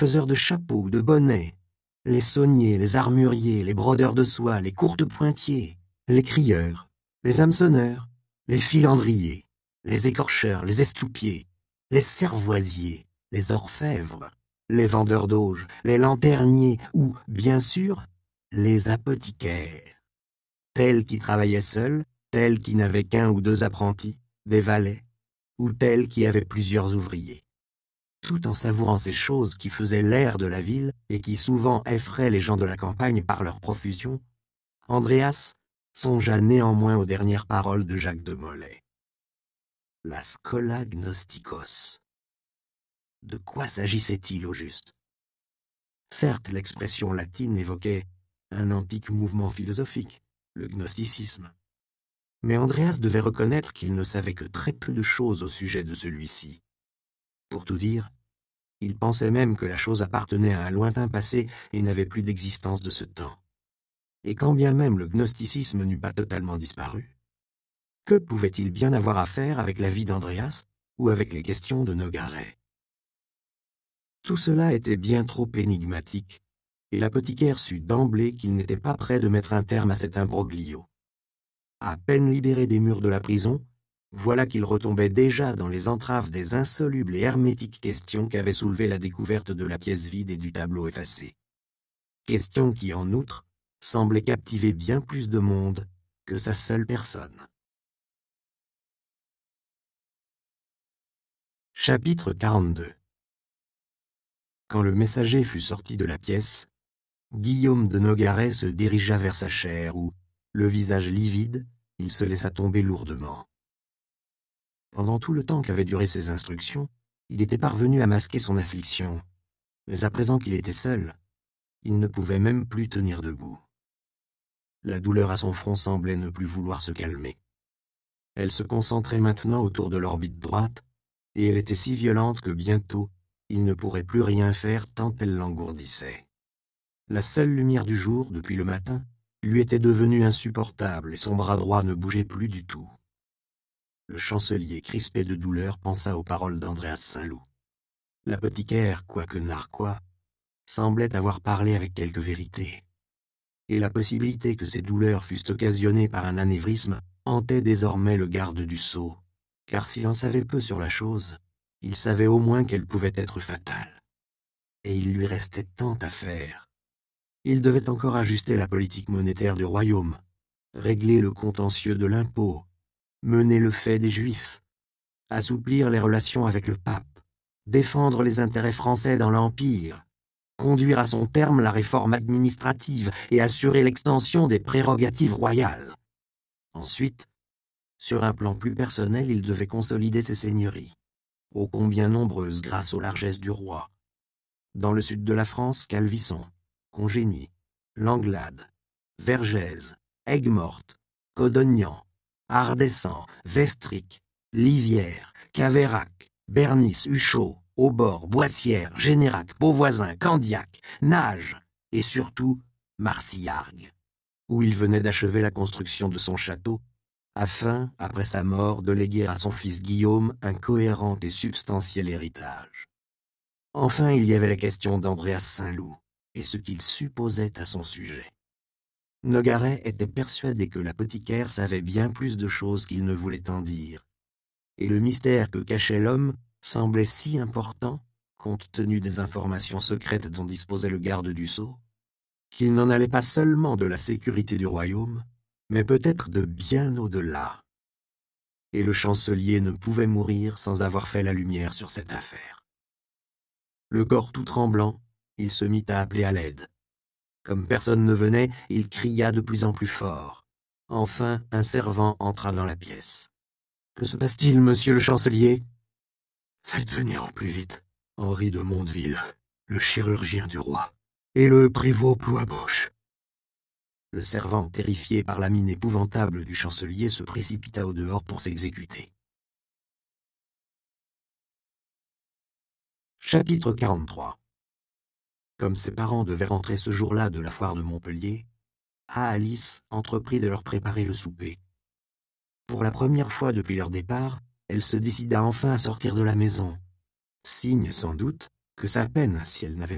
faiseurs de chapeaux, de bonnets, les sauniers, les armuriers, les brodeurs de soie, les courte-pointiers, les crieurs, les hameçonneurs, les filandriers, les écorcheurs, les estoupiers, les cervoisiers, les orfèvres, les vendeurs d'auge, les lanterniers ou, bien sûr, les apothicaires. Tels qui travaillaient seuls, tels qui n'avaient qu'un ou deux apprentis, des valets, ou tels qui avaient plusieurs ouvriers. Tout en savourant ces choses qui faisaient l'air de la ville et qui souvent effraient les gens de la campagne par leur profusion, Andreas songea néanmoins aux dernières paroles de Jacques de Molay. La Schola Gnosticos. De quoi s'agissait-il au juste? Certes, l'expression latine évoquait un antique mouvement philosophique, le gnosticisme. Mais Andreas devait reconnaître qu'il ne savait que très peu de choses au sujet de celui-ci. Pour tout dire, il pensait même que la chose appartenait à un lointain passé et n'avait plus d'existence de ce temps. Et quand bien même le gnosticisme n'eût pas totalement disparu, que pouvait-il bien avoir à faire avec la vie d'Andreas ou avec les questions de Nogaret? Tout cela était bien trop énigmatique, et l'apothicaire sut d'emblée qu'il n'était pas prêt de mettre un terme à cet imbroglio. À peine libéré des murs de la prison, voilà qu'il retombait déjà dans les entraves des insolubles et hermétiques questions qu'avait soulevées la découverte de la pièce vide et du tableau effacé. Questions qui, en outre, semblaient captiver bien plus de monde que sa seule personne. Chapitre 42. Quand le messager fut sorti de la pièce, Guillaume de Nogaret se dirigea vers sa chaire où, le visage livide, il se laissa tomber lourdement. Pendant tout le temps qu'avaient duré ses instructions, il était parvenu à masquer son affliction, mais à présent qu'il était seul, il ne pouvait même plus tenir debout. La douleur à son front semblait ne plus vouloir se calmer. Elle se concentrait maintenant autour de l'orbite droite, et elle était si violente que bientôt, il ne pourrait plus rien faire tant elle l'engourdissait. La seule lumière du jour, depuis le matin, lui était devenue insupportable et son bras droit ne bougeait plus du tout. Le chancelier, crispé de douleur, pensa aux paroles d'Andreas Saint-Loup. L'apothicaire, quoique narquois, semblait avoir parlé avec quelque vérité. Et la possibilité que ces douleurs fussent occasionnées par un anévrisme hantait désormais le garde du sceau, car s'il en savait peu sur la chose, il savait au moins qu'elle pouvait être fatale. Et il lui restait tant à faire. Il devait encore ajuster la politique monétaire du royaume, régler le contentieux de l'impôt, mener le fait des Juifs, assouplir les relations avec le pape, défendre les intérêts français dans l'Empire, conduire à son terme la réforme administrative et assurer l'extension des prérogatives royales. Ensuite, sur un plan plus personnel, il devait consolider ses seigneuries, ô combien nombreuses grâce aux largesses du roi. Dans le sud de la France, Calvisson, Congénie, Langlade, Vergèze, Aigues-Mortes, Codognan, Ardessan, Vestric, Livière, Caveyrac, Bernis, Huchot, Aubord, Boissière, Générac, Beauvoisin, Candiac, Nage et surtout Marcillargues, où il venait d'achever la construction de son château, afin, après sa mort, de léguer à son fils Guillaume un cohérent et substantiel héritage. Enfin, il y avait la question d'Andreas Saint-Loup et ce qu'il supposait à son sujet. Nogaret était persuadé que l'apothicaire savait bien plus de choses qu'il ne voulait en dire, et le mystère que cachait l'homme semblait si important, compte tenu des informations secrètes dont disposait le garde du sceau, qu'il n'en allait pas seulement de la sécurité du royaume, mais peut-être de bien au-delà. Et le chancelier ne pouvait mourir sans avoir fait la lumière sur cette affaire. Le corps tout tremblant, il se mit à appeler à l'aide. Comme personne ne venait, il cria de plus en plus fort. Enfin, un servant entra dans la pièce. « Que se passe-t-il, monsieur le chancelier ?»« Faites venir au plus vite Henri de Mondeville, le chirurgien du roi, et le prévôt Plouaboche. » Le servant, terrifié par la mine épouvantable du chancelier, se précipita au dehors pour s'exécuter. Chapitre 43. Comme ses parents devaient rentrer ce jour-là de la foire de Montpellier, Alice entreprit de leur préparer le souper. Pour la première fois depuis leur départ, elle se décida enfin à sortir de la maison, signe sans doute que sa peine, si elle n'avait